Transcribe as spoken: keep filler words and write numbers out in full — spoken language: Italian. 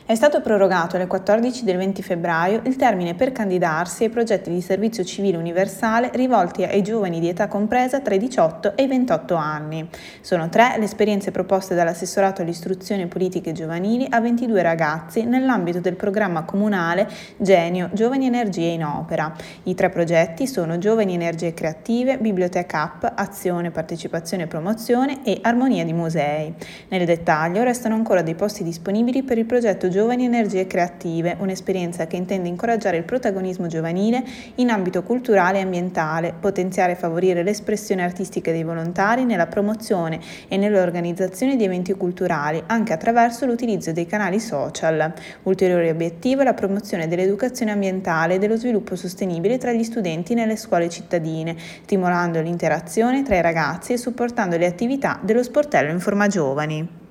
È stato prorogato alle quattordici del venti febbraio il termine per candidarsi ai progetti di servizio civile universale rivolti ai giovani di età compresa tra i diciotto e i ventotto anni. Sono tre le esperienze proposte dall'assessorato all'istruzione e politiche giovanili a ventidue ragazzi nell'ambito del programma comunale Genio Giovani Energie in Opera. I tre progetti sono Giovani Energie Creative, Biblioteca App, Azione, Partecipazione e Promozione e Armonia di Musei. Nel dettaglio restano ancora dei posti disponibili per il progetto Giovani Energie Creative, un'esperienza che intende incoraggiare il protagonismo giovanile in ambito culturale e ambientale, potenziare e favorire l'espressione artistica dei volontari nella promozione e nell'organizzazione di eventi culturali, anche attraverso l'utilizzo dei canali social. Ulteriore obiettivo è la promozione dell'educazione ambientale e dello sviluppo sostenibile tra gli studenti nelle scuole cittadine, stimolando l'interazione tra i ragazzi e supportando le attività dello sportello Informa Giovani.